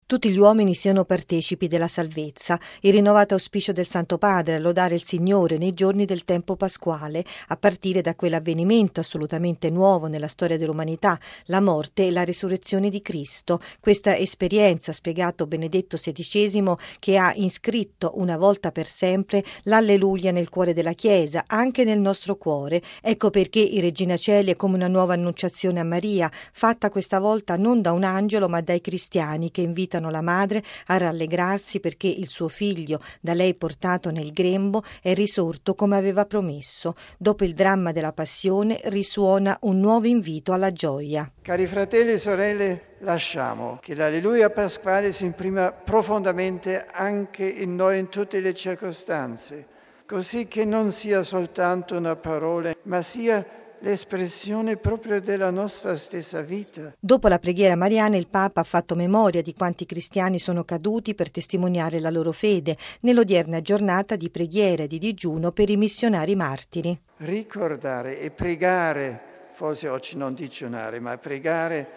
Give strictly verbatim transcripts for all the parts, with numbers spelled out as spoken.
Tutti gli uomini siano partecipi della salvezza. Il rinnovato auspicio del Santo Padre a lodare il Signore nei giorni del tempo pasquale, a partire da quell'avvenimento assolutamente nuovo nella storia dell'umanità, la morte e la risurrezione di Cristo. Questa esperienza, spiegato Benedetto sedicesimo, che ha iscritto una volta per sempre l'alleluia nel cuore della Chiesa, anche nel nostro cuore. Ecco perché il Regina Coeli è come una nuova annunciazione a Maria, fatta questa volta non da un angelo ma dai cristiani che invitano la madre a rallegrarsi perché il suo figlio, da lei portato nel grembo, è risorto come aveva promesso. Dopo il dramma della passione risuona un nuovo invito alla gioia. Cari fratelli e sorelle, lasciamo che l'alleluia pasquale si imprima profondamente anche in noi in tutte le circostanze, così che non sia soltanto una parola, ma sia l'espressione proprio della nostra stessa vita. Dopo la preghiera mariana il Papa ha fatto memoria di quanti cristiani sono caduti per testimoniare la loro fede nell'odierna giornata di preghiera e di digiuno per i missionari martiri. Ricordare e pregare, forse oggi non digiunare, ma pregare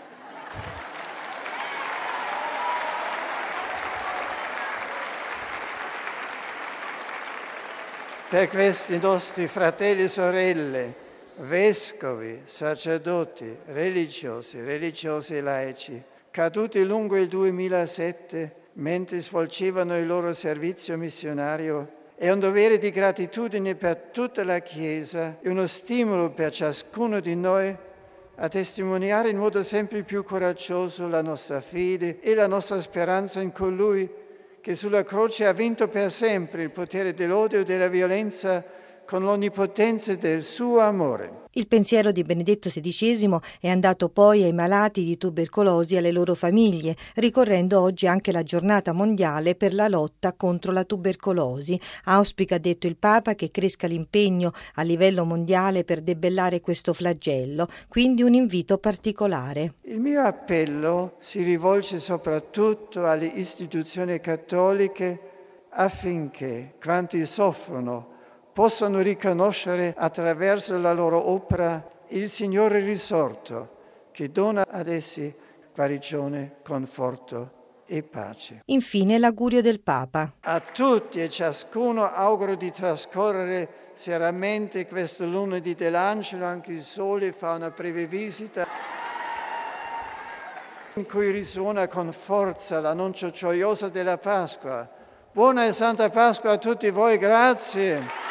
per questi nostri fratelli e sorelle, vescovi, sacerdoti, religiosi, religiosi e laici, caduti lungo il duemilasette mentre svolgevano il loro servizio missionario. È un dovere di gratitudine per tutta la Chiesa e uno stimolo per ciascuno di noi a testimoniare in modo sempre più coraggioso la nostra fede e la nostra speranza in colui che sulla croce ha vinto per sempre il potere dell'odio e della violenza con l'onnipotenza del suo amore. Il pensiero di Benedetto sedicesimo è andato poi ai malati di tubercolosi e alle loro famiglie, ricorrendo oggi anche la giornata mondiale per la lotta contro la tubercolosi. Auspica, ha detto il Papa, che cresca l'impegno a livello mondiale per debellare questo flagello, quindi un invito particolare. Il mio appello si rivolge soprattutto alle istituzioni cattoliche affinché quanti soffrono possano riconoscere attraverso la loro opera il Signore risorto, che dona ad essi guarigione, conforto e pace. Infine l'augurio del Papa. A tutti e ciascuno auguro di trascorrere seramente questo lunedì dell'Angelo, anche il Sole fa una breve visita, in cui risuona con forza l'annuncio gioioso della Pasqua. Buona e Santa Pasqua a tutti voi, grazie.